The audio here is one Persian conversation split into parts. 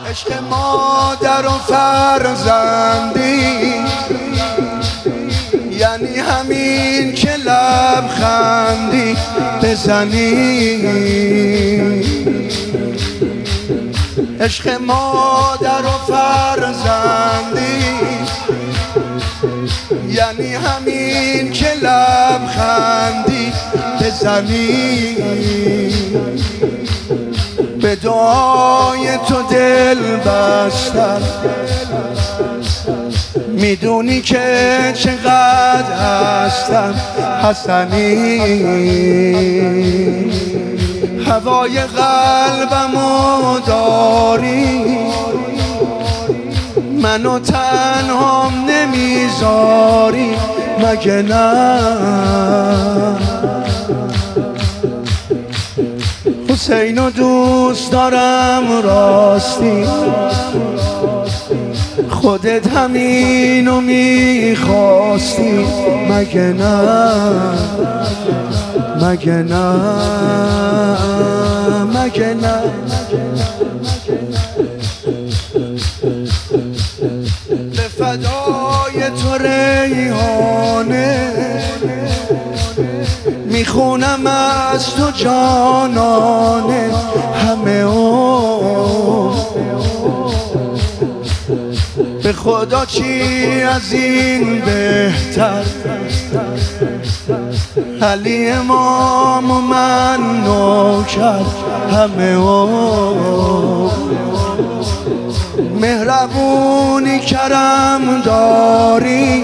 عشق مادر و فرزندی یعنی همین که لبخندی بزنی. عشق مادر و فرزندی یعنی همین که لبخندی بزنی. به دعای تو دل بستم، میدونی که چقدر هستم حسنی. هوای قلبمو داری، منو تنهام نمیذاری مگه نه؟ حسینو دوست دارم راستی، خودت همینو میخواستی مگه نه؟ مگه نه؟ مگه نه؟ به فدای تو ریحانه میخونم از تو جانانه همه به خدا چی از این بهتر؟ علی امام و من نوکر همه مهربونی کرم داری،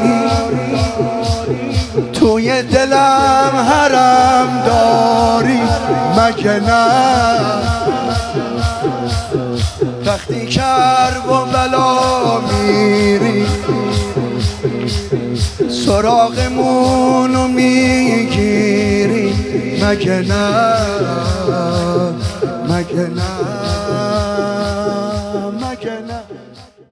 توی دلم حرم داری مگه نه؟ وقتی کرب و بلا میری سراغمونو میگیری مگه نه؟ مگه نه؟